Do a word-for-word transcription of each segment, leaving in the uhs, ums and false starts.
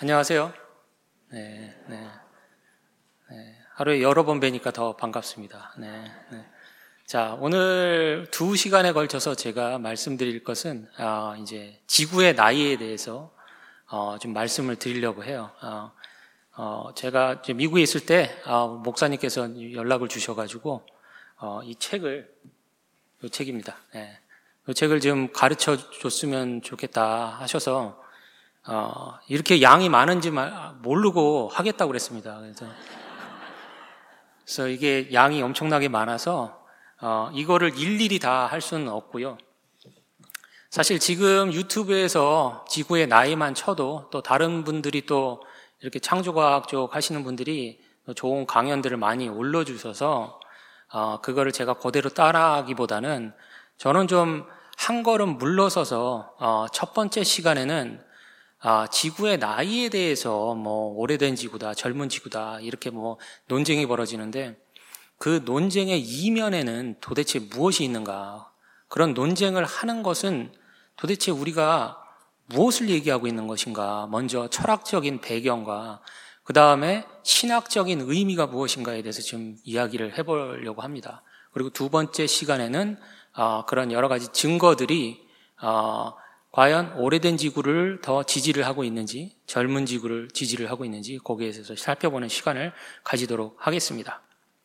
안녕하세요. 네, 네, 네. 하루에 여러 번 뵈니까 더 반갑습니다. 네, 네. 자, 오늘 두 시간에 걸쳐서 제가 말씀드릴 것은 어, 이제 지구의 나이에 대해서 어, 좀 말씀을 드리려고 해요. 어, 어, 제가 이제 미국에 있을 때 어, 목사님께서 연락을 주셔가지고 어, 이 책을 이 책입니다. 네. 이 책을 좀 가르쳐 줬으면 좋겠다 하셔서 어, 이렇게 양이 많은지 모르고 하겠다고 그랬습니다. 그래서, 그래서 이게 양이 엄청나게 많아서, 어, 이거를 일일이 다 할 수는 없고요. 사실 지금 유튜브에서 지구의 나이만 쳐도 또 다른 분들이 또 이렇게 창조과학 쪽 하시는 분들이 좋은 강연들을 많이 올려주셔서, 어, 그거를 제가 그대로 따라하기보다는 저는 좀 한 걸음 물러서서, 어, 첫 번째 시간에는 아, 지구의 나이에 대해서 뭐 오래된 지구다, 젊은 지구다 이렇게 뭐 논쟁이 벌어지는데 그 논쟁의 이면에는 도대체 무엇이 있는가? 그런 논쟁을 하는 것은 도대체 우리가 무엇을 얘기하고 있는 것인가? 먼저 철학적인 배경과 그 다음에 신학적인 의미가 무엇인가에 대해서 좀 이야기를 해보려고 합니다. 그리고 두 번째 시간에는 어, 그런 여러 가지 증거들이 어, 과연 오래된 지구를 더 지지를 하고 있는지, 젊은 지구를 지지를 하고 있는지 거기에 대해서 살펴보는 시간을 가지도록 하겠습니다.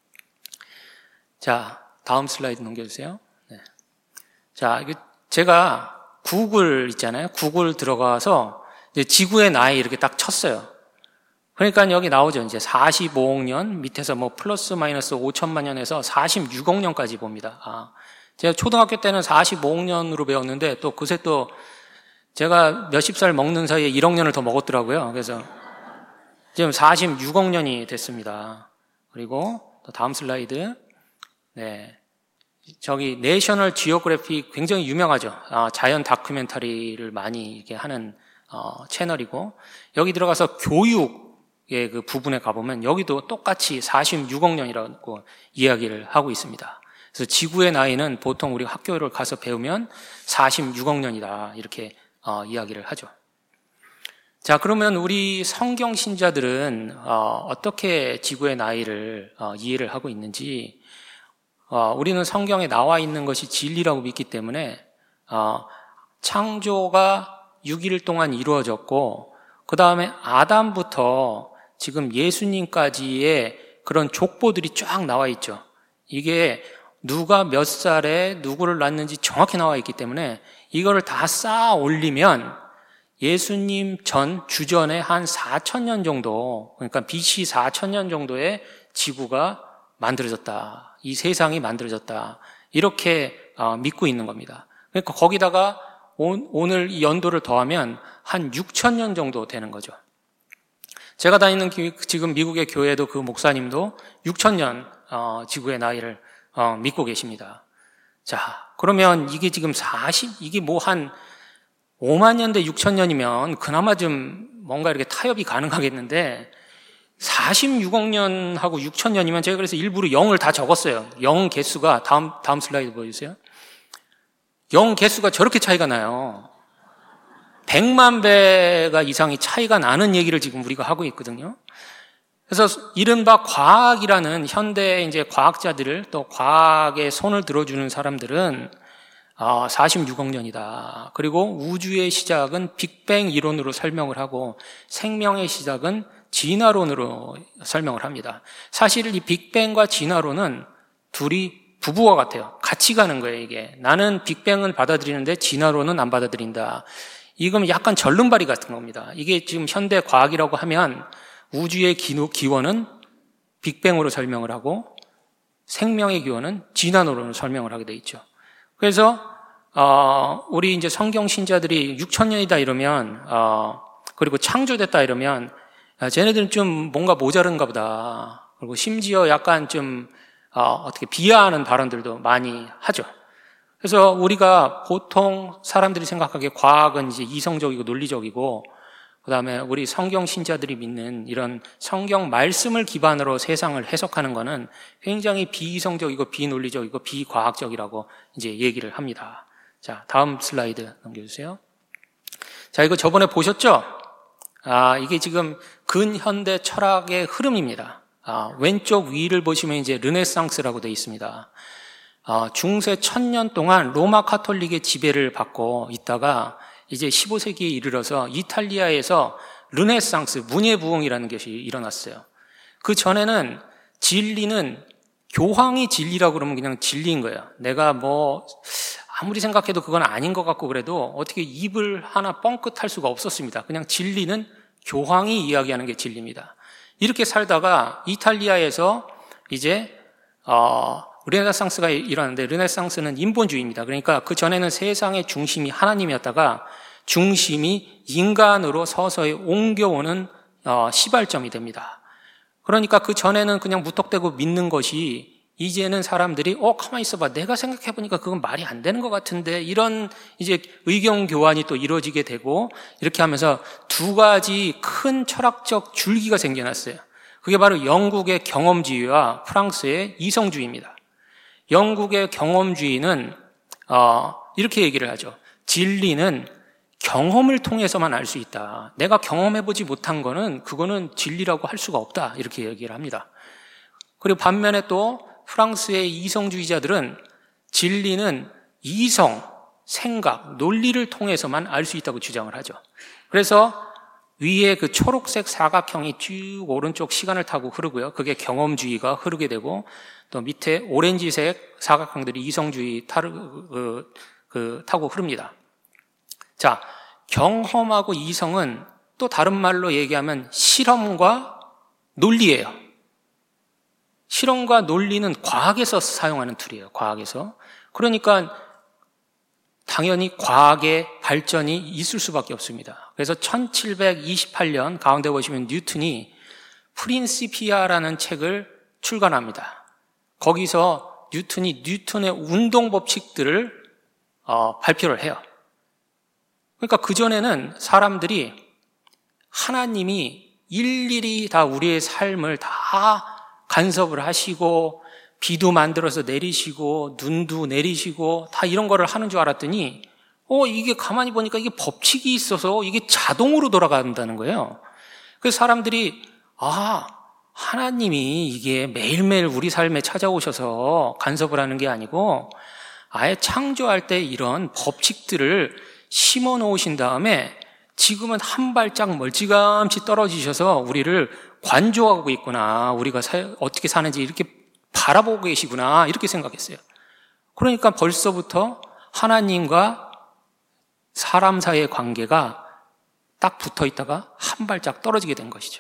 자, 다음 슬라이드 넘겨주세요. 네. 자, 제가 구글 있잖아요. 구글 들어가서 이제 지구의 나이 이렇게 딱 쳤어요. 그러니까 여기 나오죠. 이제 사십오억 년 밑에서 뭐 플러스 마이너스 오천만 년에서 사십육억 년까지 봅니다. 아, 제가 초등학교 때는 사십오억 년으로 배웠는데 또 그새 또 제가 몇십 살 먹는 사이에 일억 년을 더 먹었더라고요. 그래서 지금 사십육억 년이 됐습니다. 그리고 또 다음 슬라이드. 네. 저기 내셔널 지오그래픽 굉장히 유명하죠. 아, 자연 다큐멘터리를 많이 이렇게 하는 어, 채널이고 여기 들어가서 교육의 그 부분에 가보면 여기도 똑같이 사십육억 년이라고 이야기를 하고 있습니다. 그래서 지구의 나이는 보통 우리 학교를 가서 배우면 사십육억 년이다 이렇게 어, 이야기를 하죠. 자, 그러면 우리 성경 신자들은 어, 어떻게 지구의 나이를 어, 이해를 하고 있는지 어, 우리는 성경에 나와 있는 것이 진리라고 믿기 때문에 어, 창조가 육 일 동안 이루어졌고 그 다음에 아담부터 지금 예수님까지의 그런 족보들이 쫙 나와 있죠. 이게 누가 몇 살에 누구를 낳는지 정확히 나와 있기 때문에 이거를 다 쌓아 올리면 예수님 전 주전에 한 사천 년 정도, 그러니까 비씨 사천 년 정도의 지구가 만들어졌다. 이 세상이 만들어졌다. 이렇게 믿고 있는 겁니다. 그러니까 거기다가 오늘 이 연도를 더하면 한 육천 년 정도 되는 거죠. 제가 다니는 지금 미국의 교회도 그 목사님도 육천 년 지구의 나이를 믿고 계십니다. 자, 그러면 이게 지금 사십, 이게 뭐 한 오만 년 대 육천 년이면 그나마 좀 뭔가 이렇게 타협이 가능하겠는데 사십육억 년하고 육천 년이면 제가 그래서 일부러 영을 다 적었어요. 영 개수가 다음, 다음 슬라이드 보여주세요. 영 개수가 저렇게 차이가 나요. 백만 배가 이상이 차이가 나는 얘기를 지금 우리가 하고 있거든요. 그래서 이른바 과학이라는 현대 이제 과학자들을 또 과학에 손을 들어주는 사람들은 아, 사십육억 년이다. 그리고 우주의 시작은 빅뱅 이론으로 설명을 하고 생명의 시작은 진화론으로 설명을 합니다. 사실 이 빅뱅과 진화론은 둘이 부부와 같아요. 같이 가는 거예요, 이게. 나는 빅뱅은 받아들이는데 진화론은 안 받아들인다. 이건 약간 절름발이 같은 겁니다. 이게 지금 현대 과학이라고 하면 우주의 기원은 빅뱅으로 설명을 하고 생명의 기원은 진화론으로 설명을 하게 돼 있죠. 그래서 어, 우리 이제 성경 신자들이 육천 년이다 이러면 어, 그리고 창조됐다 이러면 아, 쟤네들은 좀 뭔가 모자른가 보다. 그리고 심지어 약간 좀 어, 어떻게 비하하는 발언들도 많이 하죠. 그래서 우리가 보통 사람들이 생각하기에 과학은 이제 이성적이고 논리적이고 그 다음에 우리 성경 신자들이 믿는 이런 성경 말씀을 기반으로 세상을 해석하는 것은 굉장히 비이성적이고 비논리적이고 비과학적이라고 이제 얘기를 합니다. 자, 다음 슬라이드 넘겨주세요. 자, 이거 저번에 보셨죠? 아, 이게 지금 근현대 철학의 흐름입니다. 아, 왼쪽 위를 보시면 이제 르네상스라고 되어 있습니다. 아, 중세 천년 동안 로마 카톨릭의 지배를 받고 있다가 이제 십오 세기에 이르러서 이탈리아에서 르네상스, 문예부흥이라는 것이 일어났어요. 그 전에는 진리는 교황이 진리라고 그러면 그냥 진리인 거예요. 내가 뭐 아무리 생각해도 그건 아닌 것 같고 그래도 어떻게 입을 하나 뻥끗할 수가 없었습니다. 그냥 진리는 교황이 이야기하는 게 진리입니다. 이렇게 살다가 이탈리아에서 이제 어, 르네상스가 일어났는데 르네상스는 인본주의입니다. 그러니까 그 전에는 세상의 중심이 하나님이었다가 중심이 인간으로 서서히 옮겨오는 어, 시발점이 됩니다. 그러니까 그 전에는 그냥 무턱대고 믿는 것이 이제는 사람들이 어 가만히 있어봐, 내가 생각해보니까 그건 말이 안 되는 것 같은데, 이런 이제 의견 교환이 또 이루어지게 되고, 이렇게 하면서 두 가지 큰 철학적 줄기가 생겨났어요. 그게 바로 영국의 경험주의와 프랑스의 이성주의입니다. 영국의 경험주의는 어, 이렇게 얘기를 하죠. 진리는 경험을 통해서만 알 수 있다. 내가 경험해보지 못한 거는 그거는 진리라고 할 수가 없다. 이렇게 얘기를 합니다. 그리고 반면에 또 프랑스의 이성주의자들은 진리는 이성, 생각, 논리를 통해서만 알 수 있다고 주장을 하죠. 그래서 위에 그 초록색 사각형이 쭉 오른쪽 시간을 타고 흐르고요. 그게 경험주의가 흐르게 되고, 또 밑에 오렌지색 사각형들이 이성주의 타르, 그, 그, 타고 흐릅니다. 자, 경험하고 이성은 또 다른 말로 얘기하면 실험과 논리예요. 실험과 논리는 과학에서 사용하는 툴이에요. 과학에서. 그러니까 당연히 과학의 발전이 있을 수밖에 없습니다. 그래서 천칠백이십팔 년 가운데 보시면 뉴턴이 프린시피아라는 책을 출간합니다. 거기서 뉴턴이 뉴턴의 운동 법칙들을 어, 발표를 해요. 그러니까 그전에는 사람들이 하나님이 일일이 다 우리의 삶을 다 간섭을 하시고 비도 만들어서 내리시고 눈도 내리시고 다 이런 거를 하는 줄 알았더니 어 이게 가만히 보니까 이게 법칙이 있어서 이게 자동으로 돌아간다는 거예요. 그래서 사람들이 아 하나님이 이게 매일매일 우리 삶에 찾아오셔서 간섭을 하는 게 아니고 아예 창조할 때 이런 법칙들을 심어 놓으신 다음에 지금은 한 발짝 멀찌감치 떨어지셔서 우리를 관조하고 있구나. 우리가 사, 어떻게 사는지 이렇게 바라보고 계시구나. 이렇게 생각했어요. 그러니까 벌써부터 하나님과 사람 사이의 관계가 딱 붙어 있다가 한 발짝 떨어지게 된 것이죠.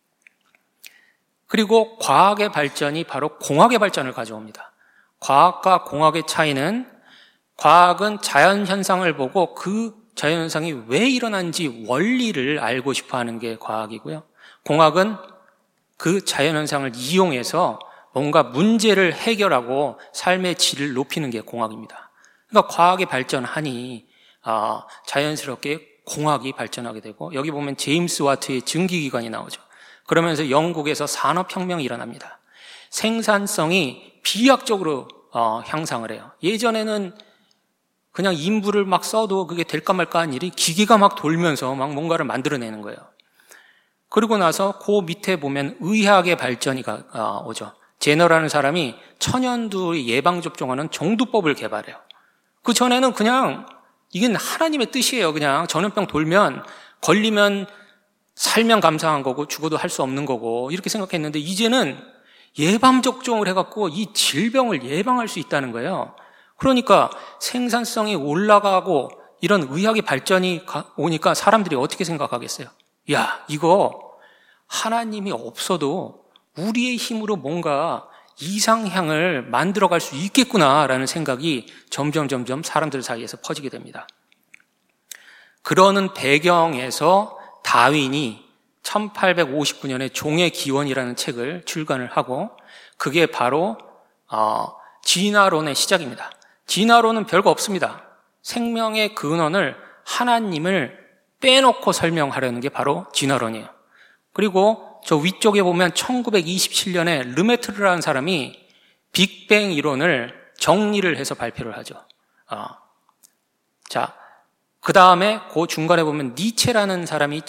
그리고 과학의 발전이 바로 공학의 발전을 가져옵니다. 과학과 공학의 차이는 과학은 자연현상을 보고 그 자연현상이 왜 일어난지 원리를 알고 싶어 하는 게 과학이고요. 공학은 그 자연현상을 이용해서 뭔가 문제를 해결하고 삶의 질을 높이는 게 공학입니다. 그러니까 과학이 발전하니 아, 자연스럽게 공학이 발전하게 되고, 여기 보면 제임스 와트의 증기기관이 나오죠. 그러면서 영국에서 산업혁명이 일어납니다. 생산성이 비약적으로 어, 향상을 해요. 예전에는 그냥 인부를 막 써도 그게 될까 말까 한 일이 기계가 막 돌면서 막 뭔가를 만들어내는 거예요. 그리고 나서 그 밑에 보면 의학의 발전이 어, 오죠. 제너라는 사람이 천연두 예방접종하는 정두법을 개발해요. 그 전에는 그냥 이게 하나님의 뜻이에요. 그냥 전염병 돌면 걸리면 살면 감사한 거고 죽어도 할 수 없는 거고 이렇게 생각했는데, 이제는 예방접종을 해갖고 이 질병을 예방할 수 있다는 거예요. 그러니까 생산성이 올라가고 이런 의학의 발전이 오니까 사람들이 어떻게 생각하겠어요? 야, 이거 하나님이 없어도 우리의 힘으로 뭔가 이상향을 만들어갈 수 있겠구나라는 생각이 점점 점점 사람들 사이에서 퍼지게 됩니다. 그러는 배경에서 다윈이 천팔백오십구 년에 종의 기원이라는 책을 출간을 하고, 그게 바로 어, 진화론의 시작입니다. 진화론은 별거 없습니다. 생명의 근원을 하나님을 빼놓고 설명하려는 게 바로 진화론이에요. 그리고 저 위쪽에 보면 천구백이십칠 년에 르메트르라는 사람이 빅뱅 이론을 정리를 해서 발표를 하죠. 어. 자, 그 다음에 그 중간에 보면 니체라는 사람이 있죠.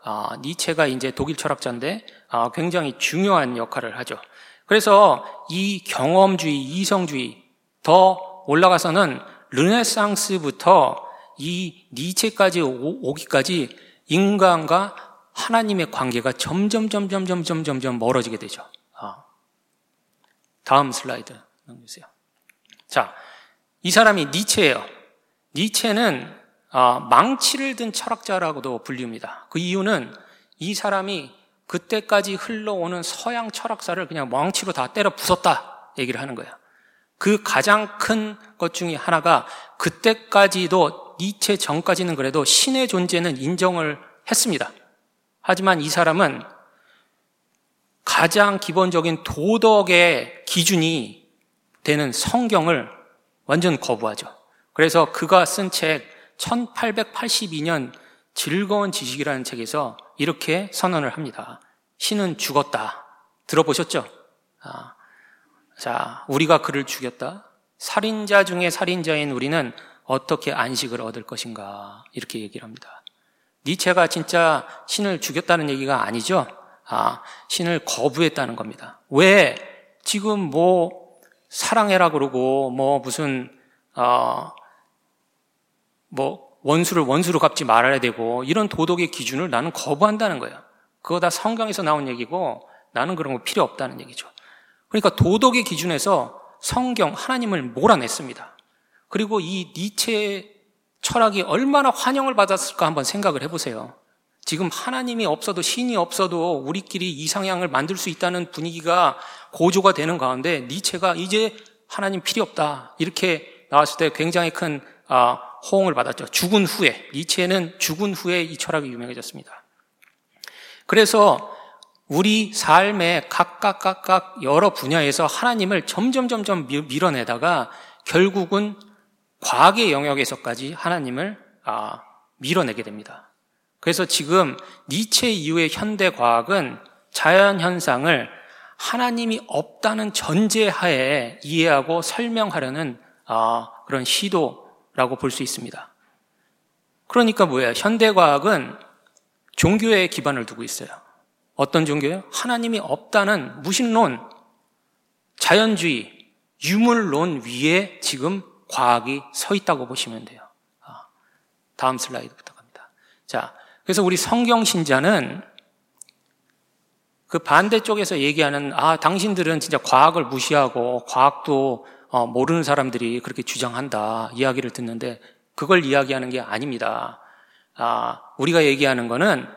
아, 니체가 이제 독일 철학자인데 아, 굉장히 중요한 역할을 하죠. 그래서 이 경험주의, 이성주의 더 올라가서는 르네상스부터 이 니체까지 오기까지 인간과 하나님의 관계가 점점 점점 점점 점점 멀어지게 되죠. 아. 다음 슬라이드 넘겨주세요. 자, 이 사람이 니체예요. 니체는 아, 망치를 든 철학자라고도 불립니다. 그 이유는 이 사람이 그때까지 흘러오는 서양 철학사를 그냥 망치로 다 때려 부쉈다 얘기를 하는 거예요. 그 가장 큰 것 중에 하나가 그때까지도 니체 전까지는 그래도 신의 존재는 인정을 했습니다. 하지만 이 사람은 가장 기본적인 도덕의 기준이 되는 성경을 완전 거부하죠. 그래서 그가 쓴 책 천팔백팔십이 년 즐거운 지식이라는 책에서 이렇게 선언을 합니다. 신은 죽었다. 들어보셨죠? 아, 자, 우리가 그를 죽였다. 살인자 중에 살인자인 우리는 어떻게 안식을 얻을 것인가? 이렇게 얘기를 합니다. 니체가 진짜 신을 죽였다는 얘기가 아니죠. 아, 신을 거부했다는 겁니다. 왜? 지금 뭐 사랑해라 그러고 뭐 무슨 어, 뭐 원수를 원수로 갚지 말아야 되고 이런 도덕의 기준을 나는 거부한다는 거예요. 그거 다 성경에서 나온 얘기고 나는 그런 거 필요 없다는 얘기죠. 그러니까 도덕의 기준에서 성경, 하나님을 몰아냈습니다. 그리고 이 니체의 철학이 얼마나 환영을 받았을까 한번 생각을 해보세요. 지금 하나님이 없어도 신이 없어도 우리끼리 이상향을 만들 수 있다는 분위기가 고조가 되는 가운데 니체가 이제 하나님 필요 없다 이렇게 나왔을 때 굉장히 큰 호응을 받았죠. 죽은 후에, 니체는 죽은 후에 이 철학이 유명해졌습니다. 그래서 우리 삶의 각각 각각 여러 분야에서 하나님을 점점 점점 밀어내다가 결국은 과학의 영역에서까지 하나님을 아, 밀어내게 됩니다. 그래서 지금 니체 이후의 현대 과학은 자연 현상을 하나님이 없다는 전제하에 이해하고 설명하려는 아, 그런 시도라고 볼 수 있습니다. 그러니까 뭐예요? 현대 과학은 종교에 기반을 두고 있어요. 어떤 종교예요? 하나님이 없다는 무신론, 자연주의, 유물론 위에 지금 과학이 서 있다고 보시면 돼요. 다음 슬라이드 부탁합니다. 자, 그래서 우리 성경 신자는 그 반대쪽에서 얘기하는 아, 당신들은 진짜 과학을 무시하고 과학도 어, 모르는 사람들이 그렇게 주장한다 이야기를 듣는데 그걸 이야기하는 게 아닙니다. 아, 우리가 얘기하는 거는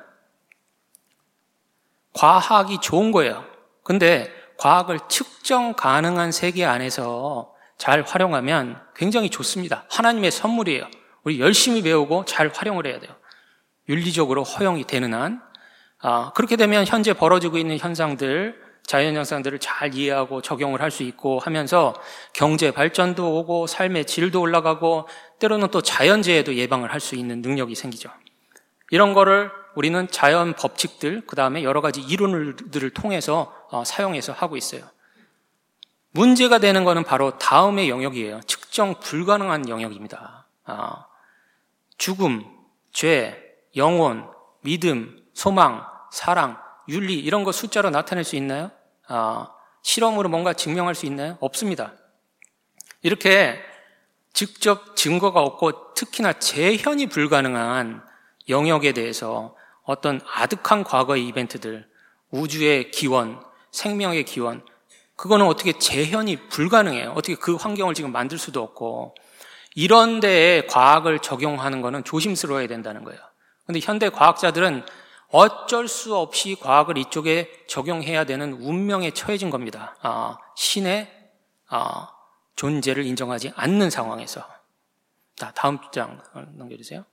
과학이 좋은 거예요. 근데 과학을 측정 가능한 세계 안에서 잘 활용하면 굉장히 좋습니다. 하나님의 선물이에요. 우리 열심히 배우고 잘 활용을 해야 돼요. 윤리적으로 허용이 되는 한. 아, 그렇게 되면 현재 벌어지고 있는 현상들, 자연 현상들을 잘 이해하고 적용을 할 수 있고 하면서 경제 발전도 오고 삶의 질도 올라가고 때로는 또 자연재해도 예방을 할 수 있는 능력이 생기죠. 이런 거를 우리는 자연 법칙들, 그 다음에 여러 가지 이론들을 통해서 어, 사용해서 하고 있어요. 문제가 되는 거는 바로 다음의 영역이에요. 측정 불가능한 영역입니다. 아, 죽음, 죄, 영혼, 믿음, 소망, 사랑, 윤리 이런 거 숫자로 나타낼 수 있나요? 아, 실험으로 뭔가 증명할 수 있나요? 없습니다. 이렇게 직접 증거가 없고 특히나 재현이 불가능한 영역에 대해서 어떤 아득한 과거의 이벤트들, 우주의 기원, 생명의 기원, 그거는 어떻게 재현이 불가능해요. 어떻게 그 환경을 지금 만들 수도 없고 이런 데에 과학을 적용하는 거는 조심스러워야 된다는 거예요. 그런데 현대 과학자들은 어쩔 수 없이 과학을 이쪽에 적용해야 되는 운명에 처해진 겁니다. 아, 신의 아, 존재를 인정하지 않는 상황에서. 자, 다음 장 넘겨주세요.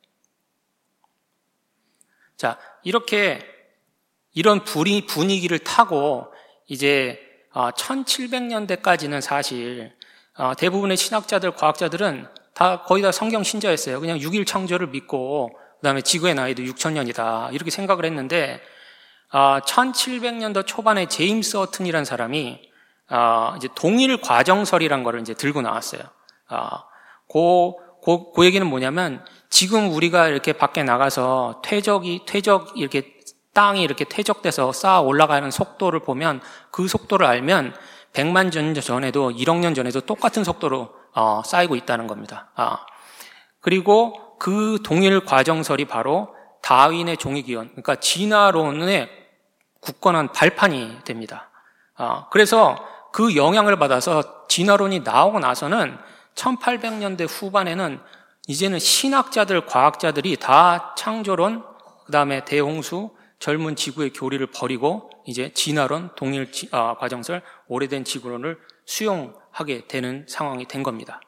자, 이렇게 이런 분위기를 타고 이제 천칠백 년대까지는 사실 대부분의 신학자들, 과학자들은 다 거의 다 성경 신자였어요. 그냥 육일 창조를 믿고 그다음에 지구의 나이도 육천 년이다 이렇게 생각을 했는데 천칠백 년도 초반에 제임스 허튼이라는 사람이 이제 동일 과정설이라는 거를 이제 들고 나왔어요. 그, 그, 그 얘기는 뭐냐면 지금 우리가 이렇게 밖에 나가서 퇴적이 퇴적 이렇게 땅이 이렇게 퇴적돼서 쌓아 올라가는 속도를 보면 그 속도를 알면 백만 년 전에도 일억 년 전에도 똑같은 속도로 어, 쌓이고 있다는 겁니다. 아. 그리고 그 동일 과정설이 바로 다윈의 종이기원, 그러니까 진화론의 굳건한 발판이 됩니다. 아, 그래서 그 영향을 받아서 진화론이 나오고 나서는 천팔백 년대 후반에는 이제는 신학자들, 과학자들이 다 창조론, 그 다음에 대홍수, 젊은 지구의 교리를 버리고 이제 진화론, 동일 지, 아, 과정설, 오래된 지구론을 수용하게 되는 상황이 된 겁니다.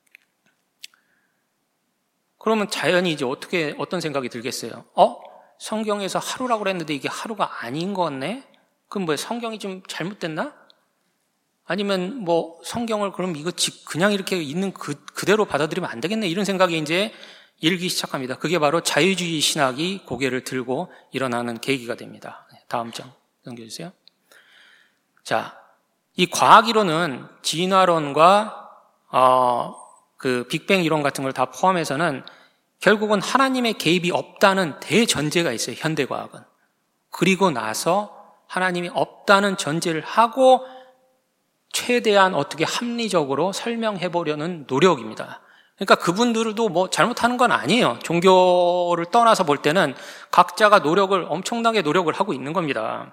그러면 자연히 이제 어떻게, 어떤 생각이 들겠어요? 어? 성경에서 하루라고 그랬는데 이게 하루가 아닌 거네? 그럼 뭐 성경이 좀 잘못됐나? 아니면 뭐 성경을 그럼 이거 그냥 이렇게 있는 그, 그대로 받아들이면 안 되겠네? 이런 생각이 이제 일기 시작합니다. 그게 바로 자유주의 신학이 고개를 들고 일어나는 계기가 됩니다. 다음 장 넘겨주세요. 자, 이 과학이론은 진화론과 어, 그 빅뱅 이론 같은 걸 다 포함해서는 결국은 하나님의 개입이 없다는 대전제가 있어요. 현대과학은. 그리고 나서 하나님이 없다는 전제를 하고 최대한 어떻게 합리적으로 설명해 보려는 노력입니다. 그러니까 그분들도 뭐 잘못하는 건 아니에요. 종교를 떠나서 볼 때는 각자가 노력을, 엄청나게 노력을 하고 있는 겁니다.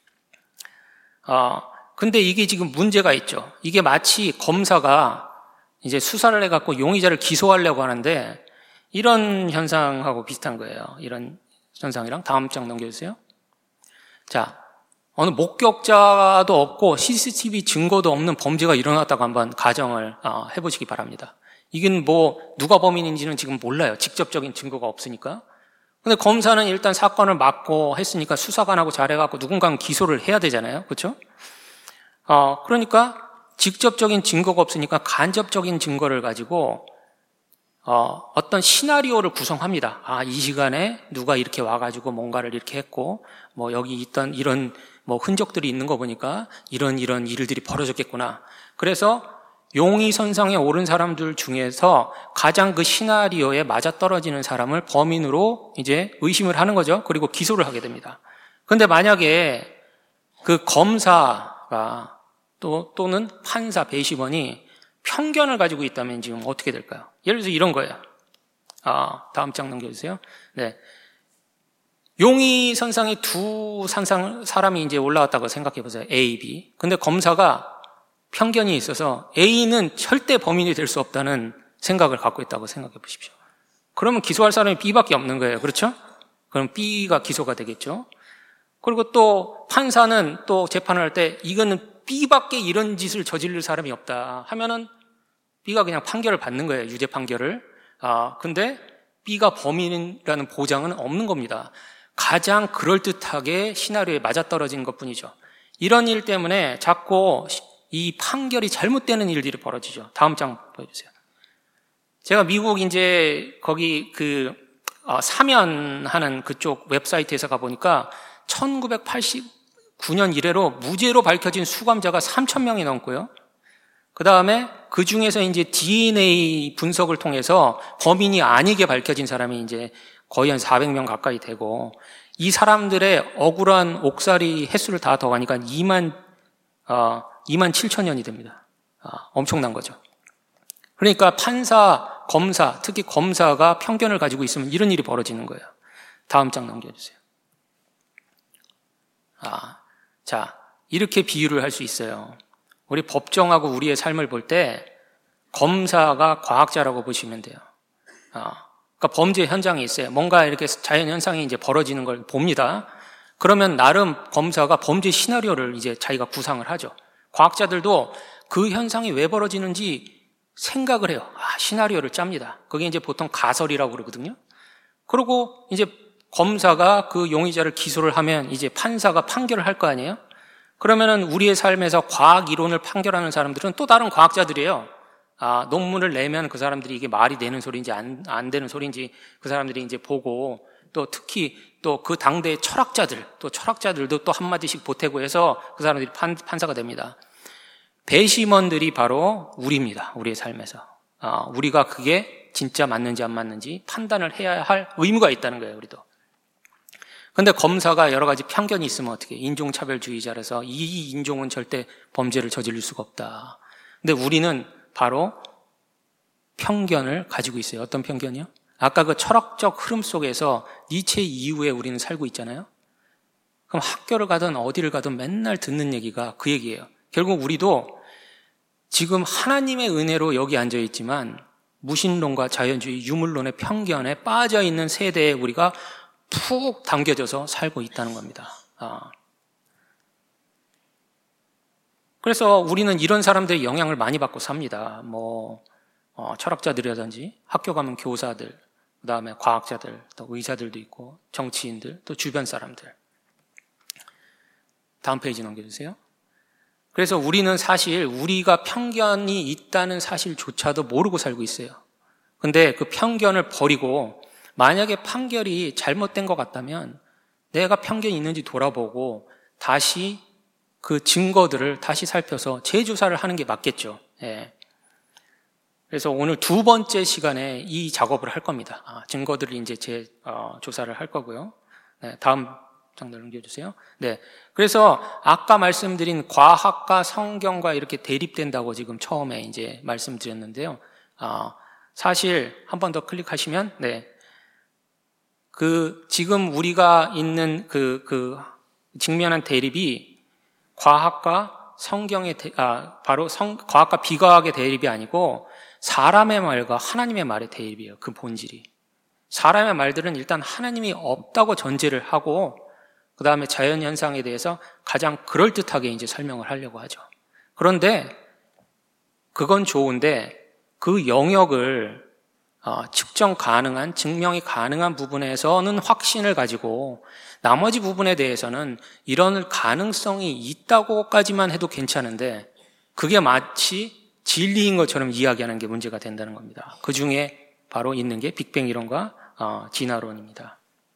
아, 근데 이게 지금 문제가 있죠. 이게 마치 검사가 이제 수사를 해갖고 용의자를 기소하려고 하는데 이런 현상하고 비슷한 거예요. 이런 현상이랑 다음 장 넘겨주세요. 자, 어느 목격자도 없고 씨씨티비 증거도 없는 범죄가 일어났다고 한번 가정을 해보시기 바랍니다. 이건 뭐 누가 범인인지는 지금 몰라요. 직접적인 증거가 없으니까. 근데 검사는 일단 사건을 맡고 했으니까 수사관하고 잘해갖고 누군가는 기소를 해야 되잖아요. 그렇죠? 어, 그러니까 직접적인 증거가 없으니까 간접적인 증거를 가지고 어, 어떤 시나리오를 구성합니다. 아, 이 시간에 누가 이렇게 와가지고 뭔가를 이렇게 했고, 뭐 여기 있던 이런 뭐 흔적들이 있는 거 보니까 이런 이런 일들이 벌어졌겠구나. 그래서 용의선상에 오른 사람들 중에서 가장 그 시나리오에 맞아떨어지는 사람을 범인으로 이제 의심을 하는 거죠. 그리고 기소를 하게 됩니다. 그런데 만약에 그 검사가 또, 또는 판사, 배심원이 편견을 가지고 있다면 지금 어떻게 될까요? 예를 들어서 이런 거예요. 아, 다음 장 넘겨주세요. 네. 용의선상에 두 산상, 사람이 이제 올라왔다고 생각해 보세요. A, B. 근데 검사가 편견이 있어서 A는 절대 범인이 될 수 없다는 생각을 갖고 있다고 생각해 보십시오. 그러면 기소할 사람이 B밖에 없는 거예요. 그렇죠? 그럼 B가 기소가 되겠죠. 그리고 또 판사는 또 재판을 할 때 이거는 B밖에 이런 짓을 저지를 사람이 없다 하면은 B가 그냥 판결을 받는 거예요. 유죄 판결을. 아, 근데 B가 범인이라는 보장은 없는 겁니다. 가장 그럴듯하게 시나리오에 맞아떨어진 것뿐이죠. 이런 일 때문에 자꾸 이 판결이 잘못되는 일들이 벌어지죠. 다음 장 보여주세요. 제가 미국 이제 거기 그 어, 사면하는 그쪽 웹사이트에서 가보니까 천구백팔십구 년 이래로 무죄로 밝혀진 수감자가 삼천 명이 넘고요. 그 다음에 그 중에서 이제 디엔에이 분석을 통해서 범인이 아니게 밝혀진 사람이 이제 거의 한 사백 명 가까이 되고, 이 사람들의 억울한 옥살이 횟수를 다 더하니까 이만, 어, 이만 칠천 년이 됩니다. 아, 엄청난 거죠. 그러니까 판사, 검사, 특히 검사가 편견을 가지고 있으면 이런 일이 벌어지는 거예요. 다음 장 넘겨주세요. 아, 자, 이렇게 비유를 할 수 있어요. 우리 법정하고 우리의 삶을 볼 때 검사가 과학자라고 보시면 돼요. 아, 그러니까 범죄 현장이 있어요. 뭔가 이렇게 자연 현상이 이제 벌어지는 걸 봅니다. 그러면 나름 검사가 범죄 시나리오를 이제 자기가 구상을 하죠. 과학자들도 그 현상이 왜 벌어지는지 생각을 해요. 아, 시나리오를 짭니다. 그게 이제 보통 가설이라고 그러거든요. 그리고 이제 검사가 그 용의자를 기소를 하면 이제 판사가 판결을 할 거 아니에요? 그러면은 우리의 삶에서 과학 이론을 판결하는 사람들은 또 다른 과학자들이에요. 아, 논문을 내면 그 사람들이 이게 말이 되는 소리인지 안, 안 되는 소리인지 그 사람들이 이제 보고, 또 특히 또 그 당대의 철학자들, 또 철학자들도 또 한마디씩 보태고 해서 그 사람들이 판, 판사가 됩니다. 배심원들이 바로 우리입니다. 우리의 삶에서. 아, 우리가 그게 진짜 맞는지 안 맞는지 판단을 해야 할 의무가 있다는 거예요, 우리도. 근데 검사가 여러 가지 편견이 있으면 어떻게 해? 인종차별주의자라서 이 인종은 절대 범죄를 저지를 수가 없다. 근데 우리는 바로 편견을 가지고 있어요. 어떤 편견이요? 아까 그 철학적 흐름 속에서 니체 이후에 우리는 살고 있잖아요. 그럼 학교를 가든 어디를 가든 맨날 듣는 얘기가 그 얘기예요. 결국 우리도 지금 하나님의 은혜로 여기 앉아 있지만 무신론과 자연주의, 유물론의 편견에 빠져 있는 세대에 우리가 푹 당겨져서 살고 있다는 겁니다. 아. 그래서 우리는 이런 사람들의 영향을 많이 받고 삽니다. 뭐 어, 철학자들이라든지 학교 가면 교사들, 그 다음에 과학자들, 또 의사들도 있고 정치인들, 또 주변 사람들. 다음 페이지 넘겨주세요. 그래서 우리는 사실 우리가 편견이 있다는 사실조차도 모르고 살고 있어요. 근데 그 편견을 버리고 만약에 판결이 잘못된 것 같다면 내가 편견이 있는지 돌아보고 다시 그 증거들을 다시 살펴서 재조사를 하는 게 맞겠죠. 예. 그래서 오늘 두 번째 시간에 이 작업을 할 겁니다. 아, 증거들을 이제 재조사를 어, 할 거고요. 네, 다음 장면 넘겨주세요. 네. 그래서 아까 말씀드린 과학과 성경과 이렇게 대립된다고 지금 처음에 이제 말씀드렸는데요. 아, 사실 한 번 더 클릭하시면, 네. 그, 지금 우리가 있는 그, 그, 직면한 대립이 과학과 성경의, 대, 아, 바로 성, 과학과 비과학의 대립이 아니고 사람의 말과 하나님의 말의 대립이에요. 그 본질이. 사람의 말들은 일단 하나님이 없다고 전제를 하고 그 다음에 자연현상에 대해서 가장 그럴듯하게 이제 설명을 하려고 하죠. 그런데 그건 좋은데 그 영역을 어, 측정 가능한, 증명이 가능한 부분에서는 확신을 가지고 나머지 부분에 대해서는 이런 가능성이 있다고까지만 해도 괜찮은데 그게 마치 진리인 것처럼 이야기하는 게 문제가 된다는 겁니다. 그 중에 바로 있는 게 빅뱅 이론과 어, 진화론입니다.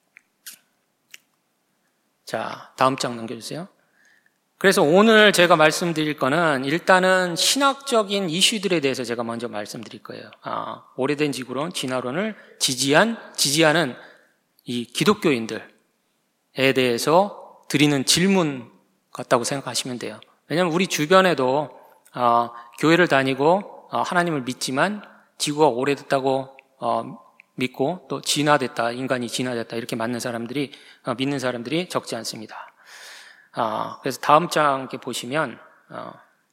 자, 다음 장 넘겨주세요. 그래서 오늘 제가 말씀드릴 거는 일단은 신학적인 이슈들에 대해서 제가 먼저 말씀드릴 거예요. 아, 오래된 지구론, 진화론을 지지한, 지지하는 이 기독교인들에 대해서 드리는 질문 같다고 생각하시면 돼요. 왜냐하면 우리 주변에도 어, 교회를 다니고 어, 하나님을 믿지만 지구가 오래됐다고 어, 믿고 또 진화됐다, 인간이 진화됐다 이렇게 맞는 사람들이 어, 믿는 사람들이 적지 않습니다. 어, 그래서 다음 장 이렇게 보시면 어,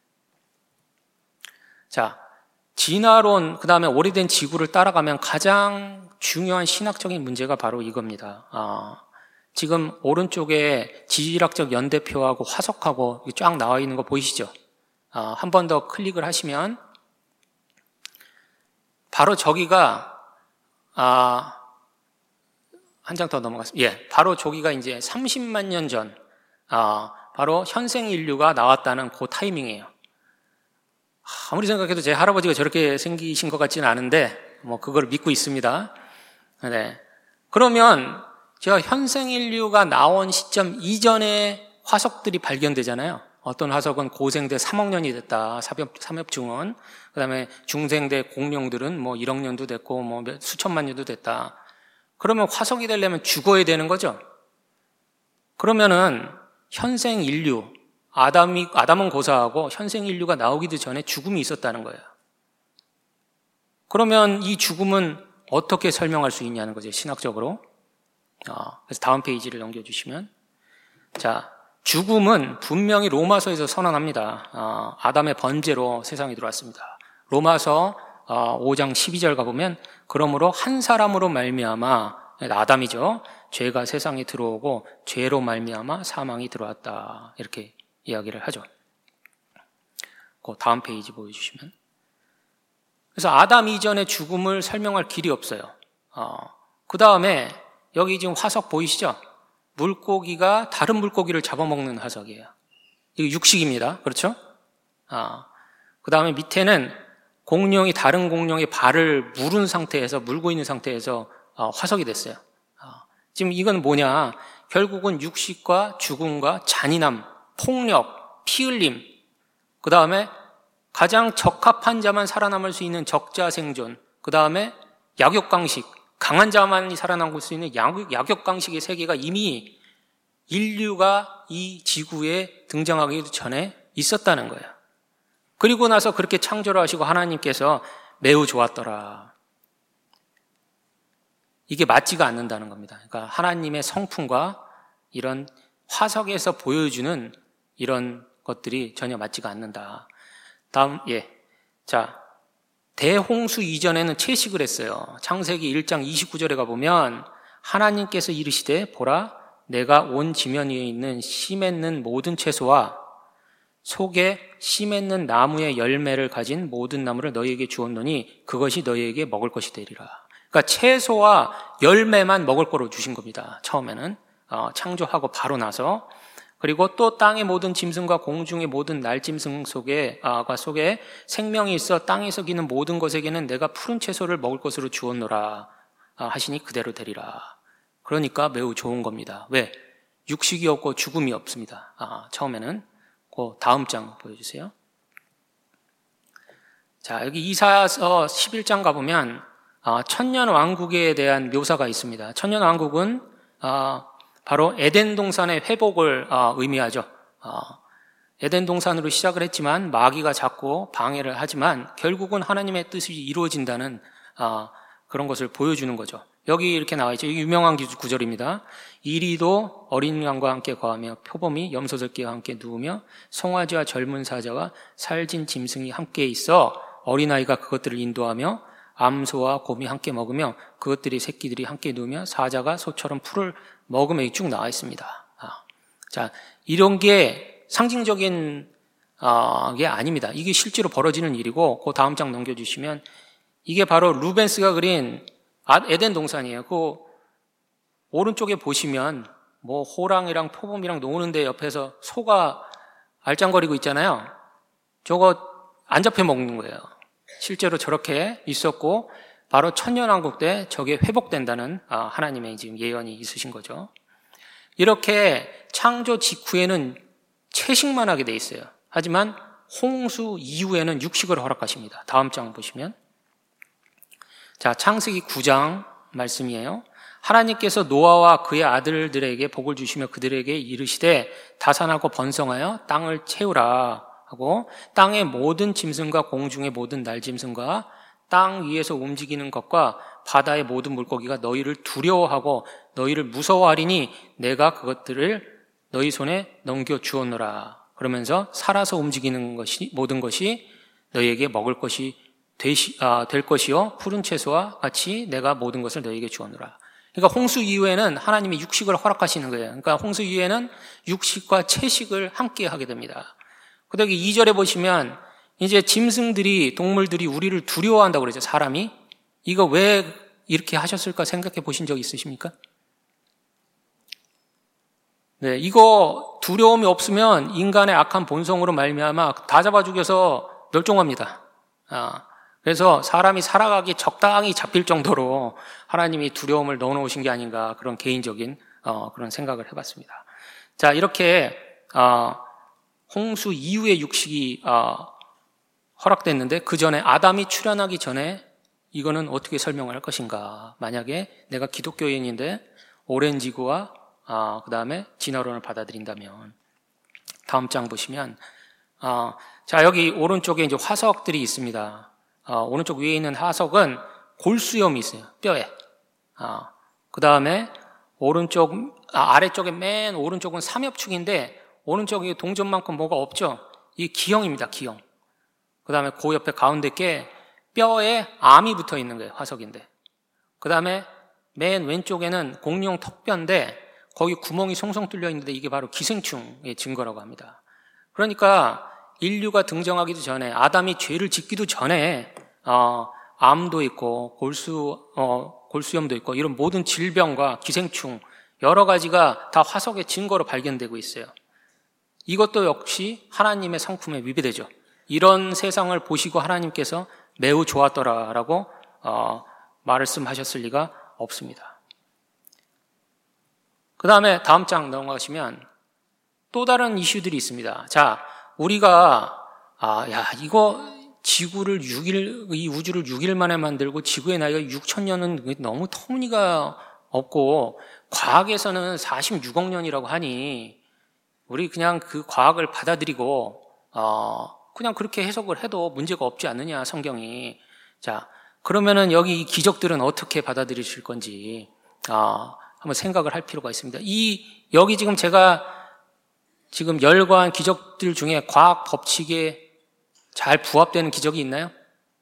자 진화론 그 다음에 오래된 지구를 따라가면 가장 중요한 신학적인 문제가 바로 이겁니다. 어, 지금 오른쪽에 지질학적 연대표하고 화석하고 쫙 나와 있는 거 보이시죠? 어, 한 번 더 클릭을 하시면 바로 저기가 아, 한 장 더 넘어갔습니다. 예, 바로 저기가 이제 삼십만 년 전, 아, 바로 현생 인류가 나왔다는 그 타이밍이에요. 아무리 생각해도 제 할아버지가 저렇게 생기신 것 같지는 않은데, 뭐, 그걸 믿고 있습니다. 네. 그러면 제가 현생 인류가 나온 시점 이전에 화석들이 발견되잖아요. 어떤 화석은 고생대 삼억 년이 됐다. 삼엽, 삼엽중은. 그 다음에 중생대 공룡들은 뭐 일억 년도 됐고 뭐 수천만 년도 됐다. 그러면 화석이 되려면 죽어야 되는 거죠. 그러면은 현생 인류, 아담이, 아담은 고사하고 현생 인류가 나오기도 전에 죽음이 있었다는 거예요. 그러면 이 죽음은 어떻게 설명할 수 있냐는 거죠, 신학적으로. 아, 그래서 다음 페이지를 넘겨주시면. 자. 죽음은 분명히 로마서에서 선언합니다. 어, 아담의 번제로 세상에 들어왔습니다. 로마서 어, 오 장 십이 절 가보면 그러므로 한 사람으로 말미암아 아담이죠. 죄가 세상에 들어오고 죄로 말미암아 사망이 들어왔다. 이렇게 이야기를 하죠. 그 다음 페이지 보여주시면. 그래서 아담 이전의 죽음을 설명할 길이 없어요. 어, 그 다음에 여기 지금 화석 보이시죠? 물고기가 다른 물고기를 잡아먹는 화석이에요. 이거 육식입니다. 그렇죠? 아, 그 다음에 밑에는 공룡이 다른 공룡의 발을 물은 상태에서, 물고 있는 상태에서 어, 화석이 됐어요. 아, 지금 이건 뭐냐? 결국은 육식과 죽음과 잔인함, 폭력, 피 흘림, 그 다음에 가장 적합한 자만 살아남을 수 있는 적자 생존, 그 다음에 약육강식, 강한 자만이 살아남을 수 있는 약육강식의 세계가 이미 인류가 이 지구에 등장하기 전에 있었다는 거예요. 그리고 나서 그렇게 창조를 하시고 하나님께서 매우 좋았더라. 이게 맞지가 않는다는 겁니다. 그러니까 하나님의 성품과 이런 화석에서 보여주는 이런 것들이 전혀 맞지가 않는다. 다음, 예. 자, 대홍수 이전에는 채식을 했어요. 창세기 일 장 이십구 절에 가보면 하나님께서 이르시되 보라 내가 온 지면 위에 있는 씨 맺는 모든 채소와 속에 씨 맺는 나무의 열매를 가진 모든 나무를 너희에게 주었노니 그것이 너희에게 먹을 것이 되리라. 그러니까 채소와 열매만 먹을 거로 주신 겁니다. 처음에는 어, 창조하고 바로 나서. 그리고 또 땅의 모든 짐승과 공중의 모든 날짐승 속에 아, 속에 생명이 있어 땅에서 기는 모든 것에게는 내가 푸른 채소를 먹을 것으로 주었노라 아, 하시니 그대로 되리라. 그러니까 매우 좋은 겁니다. 왜? 육식이 없고 죽음이 없습니다. 아, 처음에는. 그 다음 장 보여주세요. 자, 여기 이사야서 십일 장 가보면 아, 천년 왕국에 대한 묘사가 있습니다. 천년 왕국은 아, 바로 에덴 동산의 회복을 아, 의미하죠. 아, 에덴 동산으로 시작을 했지만 마귀가 자꾸 방해를 하지만 결국은 하나님의 뜻이 이루어진다는 아, 그런 것을 보여주는 거죠. 여기 이렇게 나와 있죠. 유명한 구절입니다. 이리도 어린 양과 함께 거하며 표범이 염소새끼와 함께 누우며 송아지와 젊은 사자와 살진 짐승이 함께 있어 어린아이가 그것들을 인도하며 암소와 곰이 함께 먹으며 그것들이 새끼들이 함께 누우며 사자가 소처럼 풀을 먹으며 쭉 나와 있습니다. 아, 자, 이런 게 상징적인 아, 게 아닙니다. 이게 실제로 벌어지는 일이고 그 다음 장 넘겨주시면 이게 바로 루벤스가 그린 에덴 동산이에요. 그 오른쪽에 보시면 뭐 호랑이랑 표범이랑 노는데 옆에서 소가 알짱거리고 있잖아요. 저거 안 잡혀 먹는 거예요. 실제로 저렇게 있었고 바로 천년왕국 때 저게 회복된다는 하나님의 지금 예언이 있으신 거죠. 이렇게 창조 직후에는 채식만 하게 돼 있어요. 하지만 홍수 이후에는 육식을 허락하십니다. 다음 장 보시면 자, 창세기 구 장 말씀이에요. 하나님께서 노아와 그의 아들들에게 복을 주시며 그들에게 이르시되 다산하고 번성하여 땅을 채우라 하고 땅의 모든 짐승과 공중의 모든 날짐승과 땅 위에서 움직이는 것과 바다의 모든 물고기가 너희를 두려워하고 너희를 무서워하리니 내가 그것들을 너희 손에 넘겨주었노라. 그러면서 살아서 움직이는 것이 모든 것이 너희에게 먹을 것이 되시, 아, 될 것이요 푸른 채소와 같이 내가 모든 것을 너희에게 주었노라. 그러니까 홍수 이후에는 하나님이 육식을 허락하시는 거예요. 그러니까 홍수 이후에는 육식과 채식을 함께 하게 됩니다. 그다음에 이 절에 보시면 이제 짐승들이 동물들이 우리를 두려워한다고 그러죠. 사람이. 이거 왜 이렇게 하셨을까 생각해 보신 적 있으십니까? 네, 이거 두려움이 없으면 인간의 악한 본성으로 말미암아 다 잡아 죽여서 멸종합니다. 아, 그래서 사람이 살아가기 적당히 잡힐 정도로 하나님이 두려움을 넣어놓으신 게 아닌가 그런 개인적인 어, 그런 생각을 해봤습니다. 자, 이렇게 어, 홍수 이후에 육식이 어, 허락됐는데 그 전에 아담이 출현하기 전에 이거는 어떻게 설명을 할 것인가? 만약에 내가 기독교인인데 오렌지구와 어, 그 다음에 진화론을 받아들인다면 다음 장 보시면 어, 자 여기 오른쪽에 이제 화석들이 있습니다. 어, 오른쪽 위에 있는 화석은 골수염이 있어요. 뼈에. 어, 그 다음에 오른쪽 아, 아래쪽에 맨 오른쪽은 삼엽축인데 오른쪽에 동전만큼 뭐가 없죠. 이게 기형입니다. 기형. 그 다음에 그 옆에 가운데 게 뼈에 암이 붙어 있는 거예요. 화석인데. 그 다음에 맨 왼쪽에는 공룡 턱뼈인데 거기 구멍이 송송 뚫려 있는데 이게 바로 기생충의 증거라고 합니다. 그러니까 인류가 등장하기도 전에 아담이 죄를 짓기도 전에 어, 암도 있고 골수 어, 골수염도 있고 이런 모든 질병과 기생충 여러 가지가 다 화석의 증거로 발견되고 있어요. 이것도 역시 하나님의 성품에 위배되죠. 이런 세상을 보시고 하나님께서 매우 좋았더라라고 어, 말씀하셨을 리가 없습니다. 그 다음에 다음 장 넘어가시면 또 다른 이슈들이 있습니다. 자, 우리가 아, 야 이거 지구를 육 일, 이 우주를 육 일 만에 만들고 지구의 나이가 육천 년은 너무 터무니가 없고 과학에서는 사십육억 년이라고 하니 우리 그냥 그 과학을 받아들이고 어 그냥 그렇게 해석을 해도 문제가 없지 않느냐, 성경이. 자, 그러면은 여기 이 기적들은 어떻게 받아들이실 건지 어, 한번 생각을 할 필요가 있습니다. 이 여기 지금 제가 지금 열거한 기적들 중에 과학 법칙에 잘 부합되는 기적이 있나요?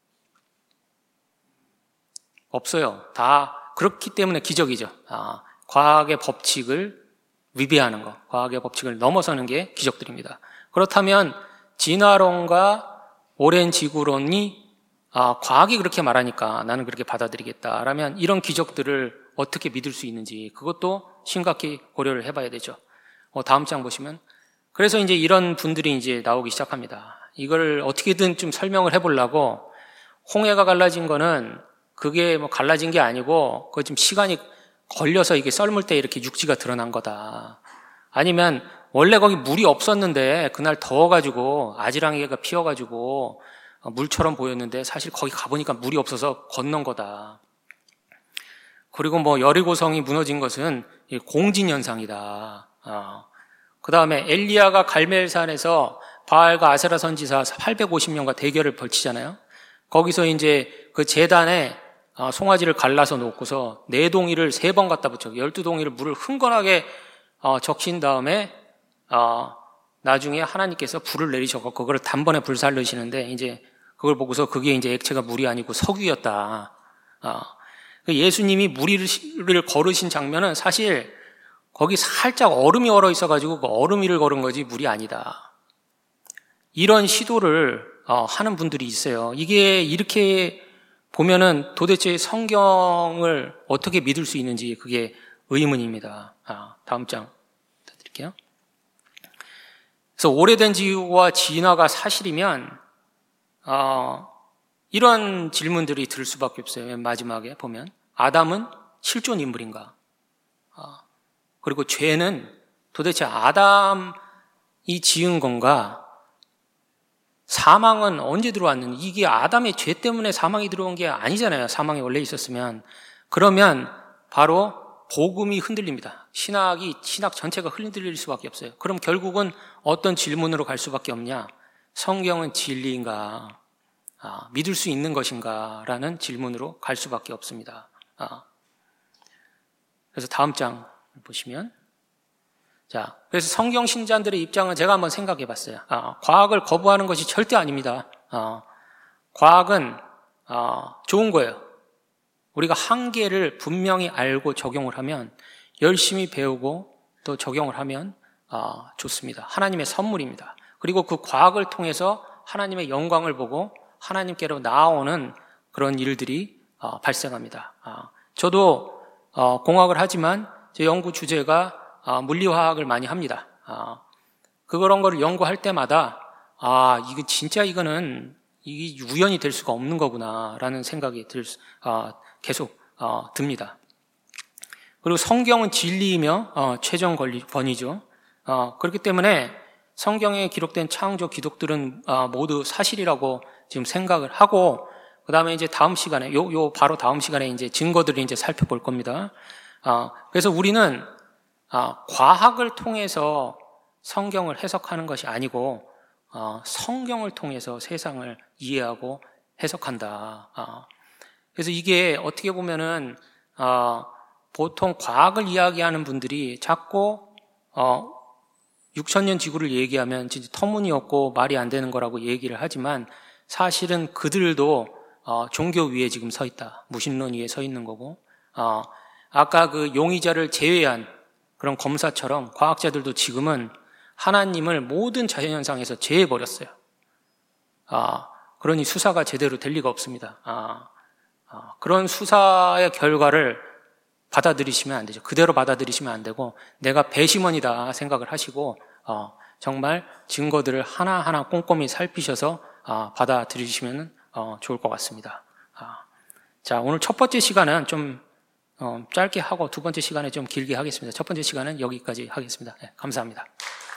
없어요. 다 그렇기 때문에 기적이죠. 아, 과학의 법칙을 위배하는 것, 과학의 법칙을 넘어서는 게 기적들입니다. 그렇다면 진화론과 오랜 지구론이 아, 과학이 그렇게 말하니까 나는 그렇게 받아들이겠다라면 이런 기적들을 어떻게 믿을 수 있는지 그것도 심각히 고려를 해봐야 되죠. 어, 다음 장 보시면 그래서 이제 이런 분들이 이제 나오기 시작합니다. 이걸 어떻게든 좀 설명을 해보려고 홍해가 갈라진 거는 그게 뭐 갈라진 게 아니고 그거 좀 시간이 걸려서 이게 썰물 때 이렇게 육지가 드러난 거다. 아니면 원래 거기 물이 없었는데 그날 더워가지고 아지랑이가 피어가지고 물처럼 보였는데 사실 거기 가보니까 물이 없어서 건넌 거다. 그리고 뭐 여리고성이 무너진 것은 공진현상이다. 어. 그 다음에 엘리야가 갈멜산에서 바알과 아세라 선지사 팔백오십 년과 대결을 벌치잖아요. 거기서 이제 그 제단에 송아지를 갈라서 놓고서 네 동이를 세 번 갖다 붙여 열두 동이를 물을 흥건하게 적신 다음에 나중에 하나님께서 불을 내리셔서 그걸 단번에 불살르시는데 이제 그걸 보고서 그게 이제 액체가 물이 아니고 석유였다. 예수님이 무리를 걸으신 장면은 사실 거기 살짝 얼음이 얼어 있어가지고 그 얼음 위를 걸은 거지 물이 아니다. 이런 시도를 하는 분들이 있어요. 이게 이렇게 보면은 도대체 성경을 어떻게 믿을 수 있는지 그게 의문입니다. 아, 다음 장 드릴게요. 그래서 오래된 지구와 진화가 사실이면 어, 이런 질문들이 들 수밖에 없어요. 맨 마지막에 보면 아담은 실존 인물인가? 어, 그리고 죄는 도대체 아담이 지은 건가? 사망은 언제 들어왔는지, 이게 아담의 죄 때문에 사망이 들어온 게 아니잖아요. 사망이 원래 있었으면. 그러면 바로 복음이 흔들립니다. 신학이, 신학 전체가 흔들릴 수밖에 없어요. 그럼 결국은 어떤 질문으로 갈 수밖에 없냐? 성경은 진리인가? 아, 믿을 수 있는 것인가? 라는 질문으로 갈 수밖에 없습니다. 아. 그래서 다음 장 보시면, 자, 그래서 성경 신자들의 입장은 제가 한번 생각해 봤어요. 아, 과학을 거부하는 것이 절대 아닙니다. 아, 과학은 아, 좋은 거예요. 우리가 한계를 분명히 알고 적용을 하면, 열심히 배우고 또 적용을 하면 아, 좋습니다. 하나님의 선물입니다. 그리고 그 과학을 통해서 하나님의 영광을 보고 하나님께로 나아오는 그런 일들이 아, 발생합니다. 아, 저도 어, 공학을 하지만 제 연구 주제가 아, 물리화학을 많이 합니다. 아, 그런 거를 연구할 때마다 아, 이거 진짜 이거는 이게 우연이 될 수가 없는 거구나라는 생각이 들, 아, 계속 어, 듭니다. 그리고 성경은 진리이며 어, 최종 권위죠. 어, 그렇기 때문에 성경에 기록된 창조 기록들은 어, 모두 사실이라고 지금 생각을 하고, 그 다음에 이제 다음 시간에 요, 요 바로 다음 시간에 이제 증거들을 이제 살펴볼 겁니다. 어, 그래서 우리는 아, 과학을 통해서 성경을 해석하는 것이 아니고 어, 성경을 통해서 세상을 이해하고 해석한다. 어, 그래서 이게 어떻게 보면은 어, 보통 과학을 이야기하는 분들이 자꾸 어, 육천 년 지구를 얘기하면 진짜 터무니없고 말이 안 되는 거라고 얘기를 하지만 사실은 그들도 어, 종교 위에 지금 서 있다. 무신론 위에 서 있는 거고, 어, 아까 그 용의자를 제외한 그런 검사처럼 과학자들도 지금은 하나님을 모든 자연현상에서 제외해버렸어요. 아, 그러니 수사가 제대로 될 리가 없습니다. 아, 아, 그런 수사의 결과를 받아들이시면 안 되죠. 그대로 받아들이시면 안 되고 내가 배심원이다 생각을 하시고 어, 정말 증거들을 하나하나 꼼꼼히 살피셔서 어, 받아들이시면 어, 좋을 것 같습니다. 아, 자, 오늘 첫 번째 시간은 좀 어, 짧게 하고 두 번째 시간에 좀 길게 하겠습니다. 첫 번째 시간은 여기까지 하겠습니다. 네, 감사합니다.